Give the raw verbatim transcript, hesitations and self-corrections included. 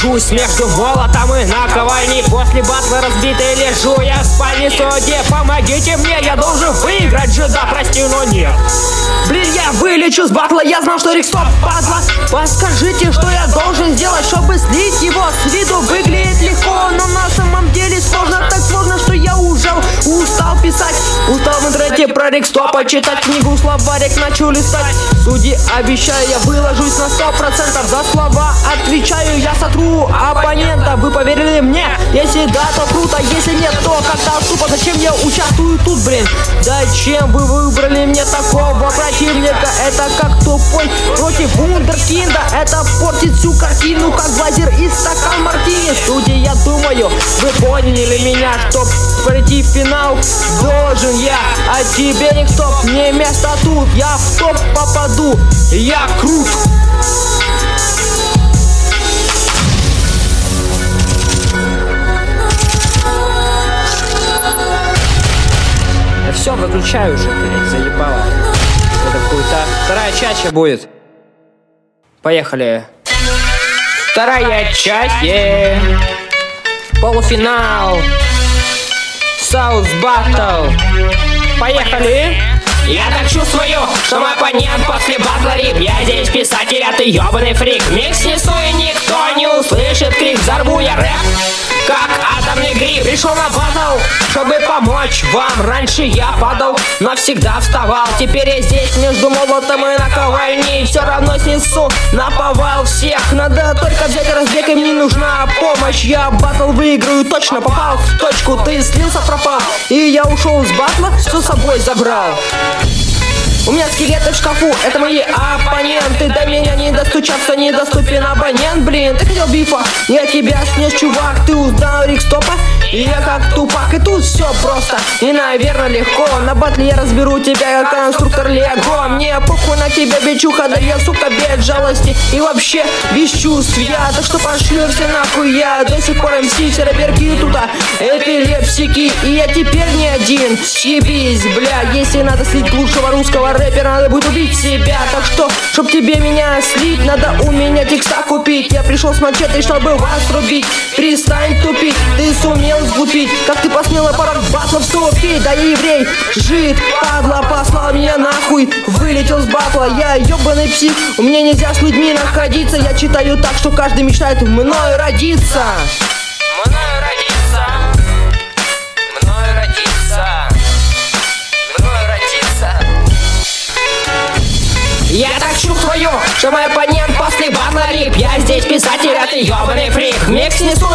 нахожусь между молотом и наковальней. После батла разбитой лежу я в спальне судьи. Помогите мне, я должен выиграть же, да, прости, но нет. Блин, я вылечу с батла, я знал, что Рикстоп падла. Подскажите, что я должен сделать, чтобы слить его с виду? Выглядит легко, но на самом деле сложно. Так сложно, что я уже устал писать. Устал в интернете про Рикстопа читать, книгу словарик начал листать. Судьи, обещаю, я выложусь на сто процентов. За слова отвечаю, я сотру оппонента. Вы поверили мне? Если да, то круто, если нет, то как-то тупо. Зачем я участвую тут, блин? Зачем вы выбрали мне такого противника? Это как тупой против вундеркинда. Это портит всю картину, как глазер и стакан мартини. Судьи, я думаю, вы поняли меня, чтоб пройти в финал должен я. А тебе Рикстоп не место тут. Я в топ попаду, я крут. Я все выключаю уже, блядь, заебало. Это какую-то вторая часть сейчас будет. Поехали. Вторая часть, е. Полуфинал. Саус Баттл. Поехали. Я так чувствую, что мой оппонент после батла рип. Я здесь писатель, а ты ёбаный фрик. Микс несу и никто не услышит крик. Взорву я рэп, как атомный гриб. Пришел на батл, чтобы помочь вам. Раньше я падал, но всегда вставал. Теперь я здесь между молотом и наковальней. Все равно снесу наповал всех. Надо только взять разбег, и мне нужна помощь. Я батл выиграю, точно попал в точку. Ты слился, пропал, и я ушел с батла, все с собой забрал. У меня скелеты в шкафу, это мои оппоненты. До меня не достучаться, недоступен абонент. Блин, ты хотел бифа, я тебя снес, чувак. Ты узнал Рикстопа, и я как тупак. И тут все просто и, наверное, легко. На батле я разберу тебя, как конструктор Лего. Мне похуй на тебя, бичуха, да я, сука, без жалости и вообще без чувств. Я, так что пошли все нахуй, я до сих пор МС, все рэперки туда эпилепсики. И я теперь не один, съебись, бля. Если надо слить лучшего русского рэпера, надо будет убить себя. Так что, чтоб тебе меня слить, надо у меня текста купить. Я пришел с мачете, чтобы вас рубить. Перестань тупить, ты сумел сглупить. Как ты посмел на порог батла вступить? Да я еврей, жид, падла, послал меня нахуй. Вылетел с батла, я ебаный псих. У меня нельзя с людьми находиться. Я читаю так, что каждый мечтает мною родиться. Мною родиться. Мною родиться. Мною родиться. Я так чувствую, что мой оппонент после батла рип. Я здесь писатель, а ты ёбаный фрик. Микс несу